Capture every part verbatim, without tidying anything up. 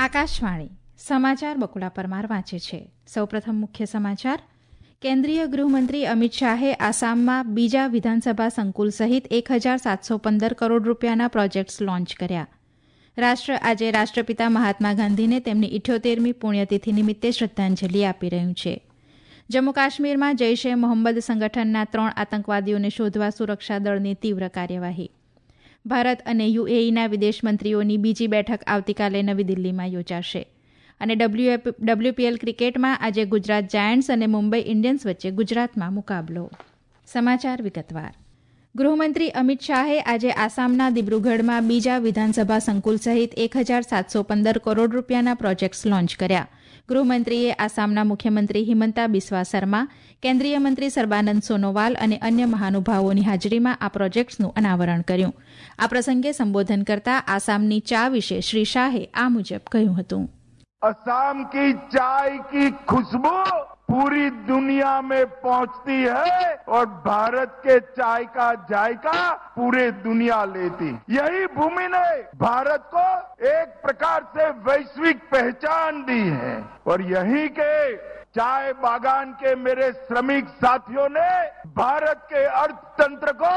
આકાશવાણી સમાચાર બકુલા પરમાર વાંચે છે. સૌપ્રથમ મુખ્ય સમાચાર. કેન્દ્રીય ગૃહમંત્રી અમિત શાહે આસામમાં બીજા વિધાનસભા સંકુલ સહિત એક હજાર સાતસો પંદર કરોડ રૂપિયાના પ્રોજેક્ટ્સ લોન્ચ કર્યા. રાષ્ટ્ર આજે રાષ્ટ્રપિતા મહાત્મા ગાંધીને તેમની ઇઠ્યોતેરમી પુણ્યતિથિ નિમિત્તે શ્રદ્ધાંજલિ આપી રહ્યું છે. જમ્મુ કાશ્મીરમાં જૈશ એ મોહમ્મદ સંગઠનના ત્રણ આતંકવાદીઓને શોધવા સુરક્ષા દળની તીવ્ર કાર્યવાહી. ભારત અને યુએઈના વિદેશ મંત્રીઓની બીજી બેઠક આવતીકાલે નવી દિલ્હીમાં યોજાશે. અને ડબલ્યુપીએલ ક્રિકેટમાં આજે ગુજરાત જાયન્ટ્સ અને મુંબઈ ઇન્ડિયન્સ વચ્ચે ગુજરાતમાં મુકાબલો. સમાચાર વિગતવાર. ગૃહમંત્રી અમિત શાહે આજે આસામના દિબ્રુગઢમાં બીજા વિધાનસભા સંકુલ સહિત એક હજાર સાતસો પંદર કરોડ રૂપિયાના પ્રોજેક્ટ્સ લોન્ચ કર્યા. ગૃહમંત્રીએ આસામના મુખ્યમંત્રી હિમંતા બિસ્વા શર્મા, કેન્દ્રીય મંત્રી સર્બાનંદ સોનોવાલ અને અન્ય મહાનુભાવોની હાજરીમાં આ પ્રોજેક્ટ્સનું અનાવરણ કર્યું. આ પ્રસંગે સંબોધન કરતા આસામની ચા વિશે શ્રી શાહે આ મુજબ કહ્યું હતું. असम की चाय की खुशबू पूरी दुनिया में पहुंचती है और भारत के चाय का जायका पूरे दुनिया लेती. यही भूमि ने भारत को एक प्रकार से वैश्विक पहचान दी है और यही के चाय बागान के मेरे श्रमिक साथियों ने भारत के अर्थतंत्र को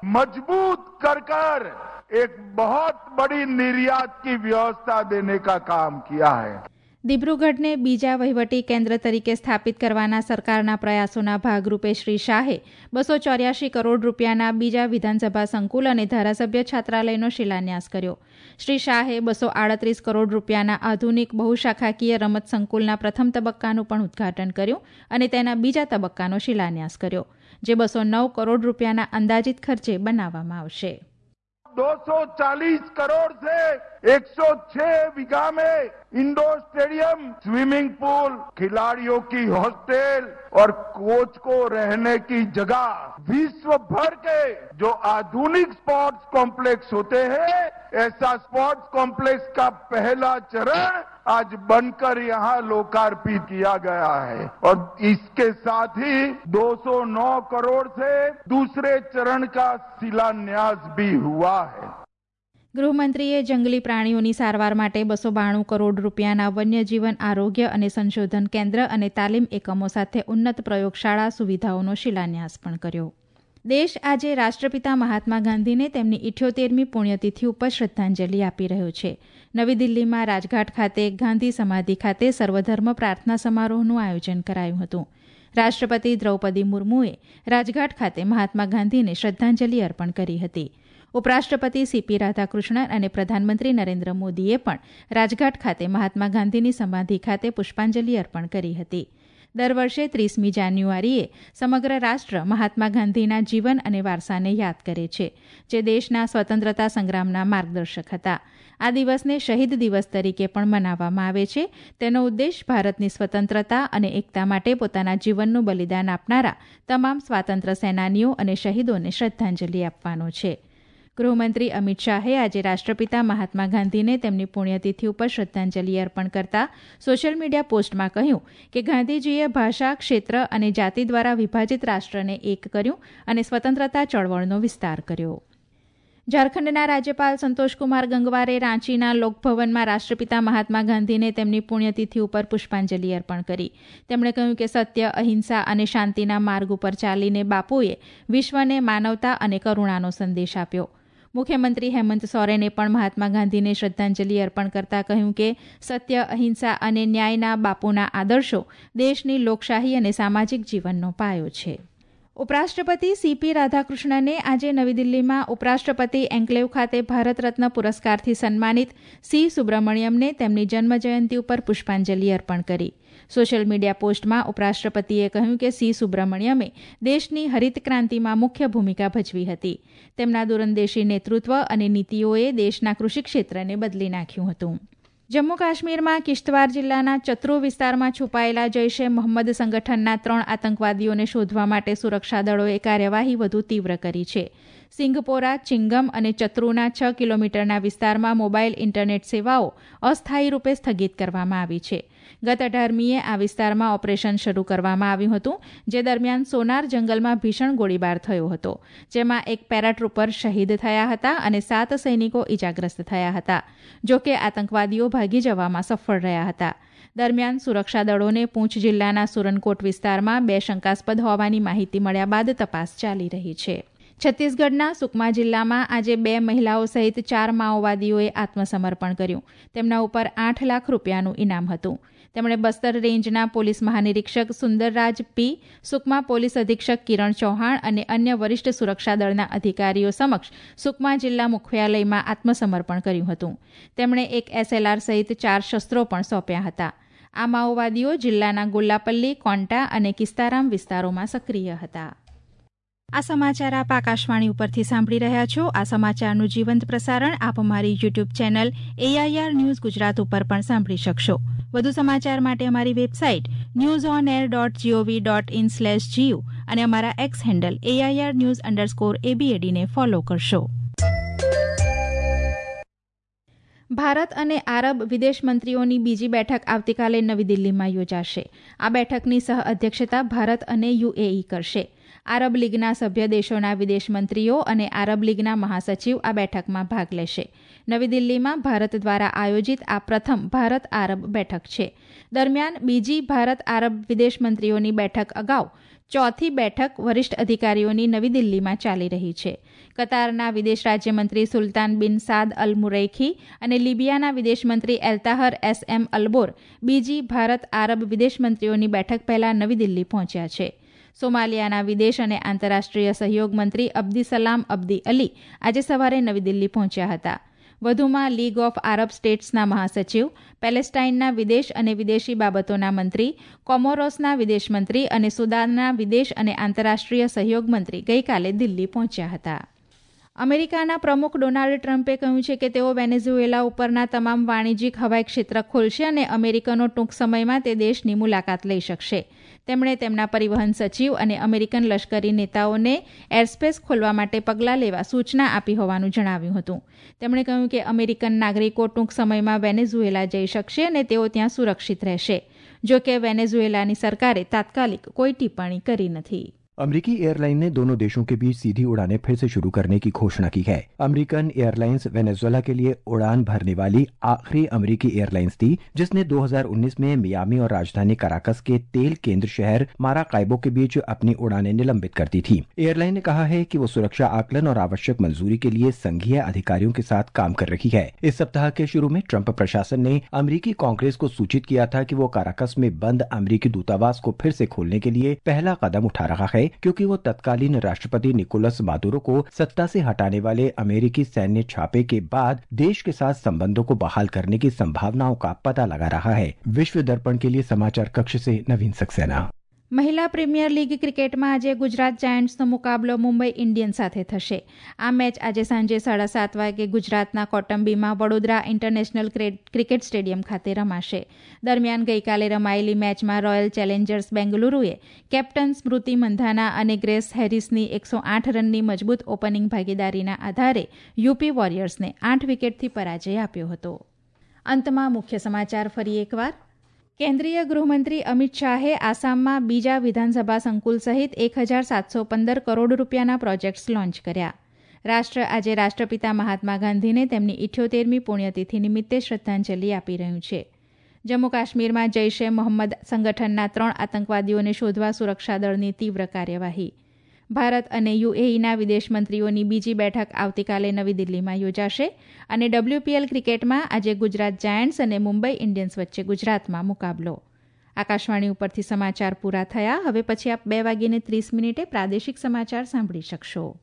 मजबूत कर कर एक बहुत बड़ी निर्यात की व्यवस्था देने का काम किया है. દિબ્રુગઢને બીજા વહીવટી કેન્દ્ર તરીકે સ્થાપિત કરવાના સરકારના પ્રયાસોના ભાગરૂપે શ્રી શાહે બસો ચોર્યાસી કરોડ રૂપિયાના બીજા વિધાનસભા સંકુલ અને ધારાસભ્ય છાત્રાલયનો શિલાન્યાસ કર્યો. શ્રી શાહે બસો આડત્રીસ કરોડ રૂપિયાના આધુનિક બહુશાખાકીય રમત સંકુલના પ્રથમ તબક્કાનું પણ ઉદ્ઘાટન કર્યું અને તેના બીજા તબક્કાનો શિલાન્યાસ કર્યો, જે બસો નવ કરોડ રૂપિયાના અંદાજિત ખર્ચે બનાવવામાં આવશે. दो सौ चालीस करोड़ से एक सौ छह बीघा में इंडोर स्टेडियम, स्विमिंग पूल, खिलाड़ियों की हॉस्टल और कोच को रहने की जगह, विश्व भर के जो आधुनिक स्पोर्ट्स कॉम्प्लेक्स होते हैं, ऐसा स्पोर्ट्स कॉम्प्लेक्स का पहला चरण आज बनकर यहाँ लोकार्पित किया गया है और इसके साथ ही दो सौ नौ करोड़ से दूसरे चरण का शिलान्यास भी हुआ है. ગૃહમંત્રીએ જંગલી પ્રાણીઓની સારવાર માટે બસો બાણું કરોડ રૂપિયાના વન્યજીવન આરોગ્ય અને સંશોધન કેન્દ્ર અને તાલીમ એકમો સાથે ઉન્નત પ્રયોગશાળા સુવિધાઓનો શિલાન્યાસ પણ કર્યો. દેશ આજે રાષ્ટ્રપિતા મહાત્મા ગાંધીને તેમની ઇઠ્યોતેરમી પુણ્યતિથિ ઉપર શ્રદ્ધાંજલિ આપી રહ્યો છે. નવી દિલ્હીમાં રાજઘાટ ખાતે ગાંધી સમાધિ ખાતે સર્વધર્મ પ્રાર્થના સમારોહનું આયોજન કરાયું હતું. રાષ્ટ્રપતિ દ્રૌપદી મુર્મુએ રાજઘાટ ખાતે મહાત્મા ગાંધીને શ્રદ્ધાંજલિ અર્પણ કરી હતી. ઉપરાષ્ટ્રપતિ સીપી રાધાકૃષ્ણન અને પ્રધાનમંત્રી નરેન્દ્ર મોદીએ પણ રાજઘાટ ખાતે મહાત્મા ગાંધીની સમાધિ ખાતે પુષ્પાંજલિ અર્પણ કરી હતી. દર વર્ષે ત્રીસમી જાન્યુઆરીએ સમગ્ર રાષ્ટ્ર મહાત્મા ગાંધીના જીવન અને વારસાને યાદ કરે છે, જે દેશના સ્વતંત્રતા સંગ્રામના માર્ગદર્શક હતા. આ દિવસને શહીદ દિવસ તરીકે પણ મનાવવામાં આવે છે. તેનો ઉદ્દેશ ભારતની સ્વતંત્રતા અને એકતા માટે પોતાના જીવનનું બલિદાન આપનારા તમામ સ્વાતંત્ર્ય સેનાનીઓ અને શહીદોને શ્રદ્ધાંજલિ આપવાનો છે. ગૃહમંત્રી અમિત શાહે આજે રાષ્ટ્રપિતા મહાત્મા ગાંધીને તેમની પુણ્યતિથિ ઉપર શ્રદ્ધાંજલિ અર્પણ કરતા સોશિયલ મીડિયા પોસ્ટમાં કહ્યું કે ગાંધીજીએ ભાષા, ક્ષેત્ર અને જાતિ દ્વારા વિભાજિત રાષ્ટ્રને એક કર્યું અને સ્વતંત્રતા ચળવળનો વિસ્તાર કર્યો. ઝારખંડના રાજ્યપાલ સંતોષકુમાર ગંગવારે રાંચીના લોકભવનમાં રાષ્ટ્રપિતા મહાત્મા ગાંધીને તેમની પુણ્યતિથિ ઉપર પુષ્પાંજલિ અર્પણ કરી. તેમણે કહ્યું કે સત્ય, અહિંસા અને શાંતિના માર્ગ ઉપર ચાલીને બાપુએ વિશ્વને માનવતા અને કરુણાનો સંદેશ આપ્યો. મુખ્યમંત્રી હેમંત સોરેને પણ મહાત્મા ગાંધીને શ્રદ્ધાંજલિ અર્પણ કરતા કહ્યું કે સત્ય, અહિંસા અને ન્યાયના બાપુના આદર્શો દેશની લોકશાહી અને સામાજિક જીવનનો પાયો છે. ઉપરાષ્ટ્રપતિ સીપી રાધાકૃષ્ણને આજે નવી દિલ્હીમાં ઉપરાષ્ટ્રપતિ એન્કલેવ ખાતે ભારત રત્ન પુરસ્કારથી સન્માનિત સી સુબ્રમણ્યમને તેમની જન્મજયંતિ ઉપર પુષ્પાંજલિ અર્પણ કરી. સોશિયલ મીડિયા પોસ્ટમાં ઉપરાષ્ટ્રપતિએ કહ્યું કે સી સુબ્રમણ્યમે દેશની હરિત ક્રાંતિમાં મુખ્ય ભૂમિકા ભજવી હતી. તેમના દૂરંદેશી નેતૃત્વ અને નીતિઓએ દેશના કૃષિ ક્ષેત્રને બદલી નાખ્યું હતું. જમ્મુ કાશ્મીરમાં કિશ્તવાર જિલ્લાના ચત્રુ વિસ્તારમાં છુપાયેલા જૈશ એ મોહમ્મદ સંગઠનના ત્રણ આતંકવાદીઓને શોધવા માટે સુરક્ષા દળોએ કાર્યવાહી વધુ તીવ્ર કરી છે. સિંઘપોરા, ચિંગમ અને ચત્રુના છ કિલોમીટરના વિસ્તારમાં મોબાઈલ ઇન્ટરનેટ સેવાઓ અસ્થાયી રૂપે સ્થગિત કરવામાં આવી છે. ગત અઢારમીએ આ વિસ્તારમાં ઓપરેશન શરૂ કરવામાં આવ્યું હતું, જે દરમિયાન સોનાર જંગલમાં ભીષણ ગોળીબાર થયો હતો, જેમાં એક પેરાટ્રુપર શહીદ થયા હતા અને સાત સૈનિકો ઇજાગ્રસ્ત થયા હતા. જોકે આતંકવાદીઓ ભાગી જવામાં સફળ રહ્યા હતા. દરમિયાન સુરક્ષા દળોને પૂંછ જિલ્લાના સુરનકોટ વિસ્તારમાં બે શંકાસ્પદ હોવાની માહિતી મળ્યા બાદ તપાસ ચાલી રહી છે. છત્તીસગઢના સુકમા જિલ્લામાં આજે બે મહિલાઓ સહિત ચાર માઓવાદીઓએ આત્મસમર્પણ કર્યું. તેમના ઉપર આઠ લાખ રૂપિયાનું ઇનામ હતું. તેમણે બસ્તર રેન્જના પોલીસ મહાનિરીક્ષક સુંદરરાજ પી, સુકમા પોલીસ અધિક્ષક કિરણ ચૌહાણ અને અન્ય વરિષ્ઠ સુરક્ષા દળના અધિકારીઓ સમક્ષ સુકમા જિલ્લા મુખ્યાલયમાં આત્મસમર્પણ કર્યું હતું. તેમણે એક એસએલઆર સહિત ચાર શસ્ત્રો પણ સોંપ્યા હતા. આ માઓવાદીઓ જિલ્લાના ગોલ્લાપલ્લી, કોન્ટા અને કિસ્તારામ વિસ્તારોમાં સક્રિય હતા. આ સમાચાર આપ આકાશવાણી ઉપરથી સાંભળી રહ્યા છો. આ સમાચારનું જીવંત પ્રસારણ આપ અમારી YouTube channel AIR news Gujarat ઉપર પણ સાંભળી શકશો. વધુ સમાચાર માટે અમારી website news on air dot GOV dot in slash GU અને અમારા X handle AIR news underscore એબીએડીને ફોલો કરશો. ભારત અને આરબ વિદેશ મંત્રીઓની બીજી બેઠક આવતીકાલે નવી દિલ્હીમાં યોજાશે. આ બેઠકની સહ અધ્યક્ષતા ભારત અને યુએઈ કરશે. આરબ લીગના સભ્ય દેશોના વિદેશ મંત્રીઓ અને આરબ લીગના મહાસચિવ આ બેઠકમાં ભાગ લેશે. નવી દિલ્હીમાં ભારત દ્વારા આયોજિત આ પ્રથમ ભારત આરબ બેઠક છે. દરમિયાન બીજી ભારત આરબ વિદેશ મંત્રીઓની બેઠક અગાઉ ચોથી બેઠક વરિષ્ઠ અધિકારીઓની નવી દિલ્હીમાં ચાલી રહી છે. કતારના વિદેશ રાજ્યમંત્રી સુલતાન બિન સાદ અલ મુરૈખી અને લિબિયાના વિદેશમંત્રી એલ્તાહર એસ એમ અલબોર બીજી ભારત આરબ વિદેશ મંત્રીઓની બેઠક પહેલા નવી દિલ્હી પહોંચ્યા છે. સોમાલિયાના વિદેશ અને આંતરરાષ્ટ્રીય સહયોગ મંત્રી અબ્દીસલામ અબ્દી અલી આજે સવારે નવી દિલ્હી પહોંચ્યા હતા. વધુમાં લીગ ઓફ આરબ સ્ટેટ્સના મહાસચિવ, પેલેસ્ટાઇનના વિદેશ અને વિદેશી બાબતોના મંત્રી, કોમોરોસના વિદેશ મંત્રી અને સુદાનના વિદેશ અને આંતરરાષ્ટ્રીય સહયોગ મંત્રી ગઈકાલે દિલ્હી પહોંચ્યા હતા. અમેરિકાના પ્રમુખ ડોનાલ્ડ ટ્રમ્પે કહ્યું છે કે તેઓ વેનેઝુએલા ઉપરના તમામ વાણિજ્યિક હવાઈ ક્ષેત્ર ખોલશે અને અમેરિકનો ટૂંક સમયમાં તે દેશની મુલાકાત લઈ શકશે. તેમણે તેમના પરિવહન સચિવ અને અમેરિકન લશ્કરી નેતાઓને એરસ્પેસ ખોલવા માટે પગલાં લેવા સૂચના આપી હોવાનું જણાવ્યું હતું. તેમણે કહ્યું કે અમેરિકન નાગરિકો ટૂંક સમયમાં વેનેઝુએલા જઈ શકશે અને તેઓ ત્યાં સુરક્ષિત રહેશે. જો કે વેનેઝુએલાની સરકારે તાત્કાલિક કોઈ ટિપ્પણી કરી નથી. अमेरिकी एयरलाइन ने दोनों देशों के बीच सीधी उड़ानें फिर से शुरू करने की घोषणा की है. अमेरिकन एयरलाइंस वेनेजुएला के लिए उड़ान भरने वाली आखिरी अमेरिकी एयरलाइंस थी, जिसने दो हज़ार उन्नीस में मियामी और राजधानी कराकस के तेल केंद्र शहर माराकाइबो के बीच अपनी उड़ानें निलंबित कर दी थी. एयरलाइन ने कहा है कि वो सुरक्षा आकलन और आवश्यक मंजूरी के लिए संघीय अधिकारियों के साथ काम कर रही है. इस सप्ताह के शुरू में ट्रंप प्रशासन ने अमेरिकी कांग्रेस को सूचित किया था कि वो काराकस में बंद अमेरिकी दूतावास को फिर से खोलने के लिए पहला कदम उठा रहा है, क्योंकि वो तत्कालीन राष्ट्रपति निकोलस मादुरो को सत्ता से हटाने वाले अमेरिकी सैन्य छापे के बाद देश के साथ संबंधों को बहाल करने की संभावनाओं का पता लगा रहा है. विश्व दर्पण के लिए समाचार कक्ष से नवीन सक्सेना. મહિલા પ્રીમિયર લીગ ક્રિકેટમાં આજે ગુજરાત જાયન્ટ્સનો મુકાબલો મુંબઈ ઇન્ડિયન્સ સાથે થશે. આ મેચ આજે સાંજે સાડા સાત વાગે ગુજરાતના કોટંબીમાં વડોદરા ઇન્ટરનેશનલ ક્રિકેટ સ્ટેડિયમ ખાતે રમાશે. દરમિયાન ગઈકાલે રમાયેલી મેચમાં રોયલ ચેલેન્જર્સ બેંગલુરુએ કેપ્ટન સ્મૃતિ મંધાના અને ગ્રેસ હેરિસની એકસો આઠ રનની મજબૂત ઓપનિંગ ભાગીદારીના આધારે યુપી વોરિયર્સને આઠ વિકેટથી પરાજય આપ્યો હતો. અંતમાં મુખ્ય સમાચાર ફરી એકવાર. કેન્દ્રીય ગૃહમંત્રી અમિત શાહે આસામમાં બીજા વિધાનસભા સંકુલ સહિત એક હજાર સાતસો પંદર કરોડ રૂપિયાના પ્રોજેક્ટ્સ લોન્ચ કર્યા. રાષ્ટ્ર આજે રાષ્ટ્રપિતા મહાત્મા ગાંધીને તેમની ઇઠ્યોતેરમી પુણ્યતિથિ નિમિત્તે શ્રદ્ધાંજલિ આપી રહ્યું છે. જમ્મુ કાશ્મીરમાં જૈશ એ મોહમ્મદ સંગઠનના ત્રણ આતંકવાદીઓને શોધવા સુરક્ષા દળની તીવ્ર કાર્યવાહી. ભારત અને યુએઈના વિદેશ મંત્રીઓની બીજી બેઠક આવતીકાલે નવી દિલ્હીમાં યોજાશે અને ડબલ્યુપીએલ ક્રિકેટમાં આજે ગુજરાત જાયન્ટ્સ અને મુંબઈ ઇન્ડિયન્સ વચ્ચે ગુજરાતમાં મુકાબલો. આકાશવાણી ઉપરથી સમાચાર પૂરા થયા. હવે પછી આપ બે વાગીને ત્રીસ મિનિટે પ્રાદેશિક સમાચાર સાંભળી શકશો.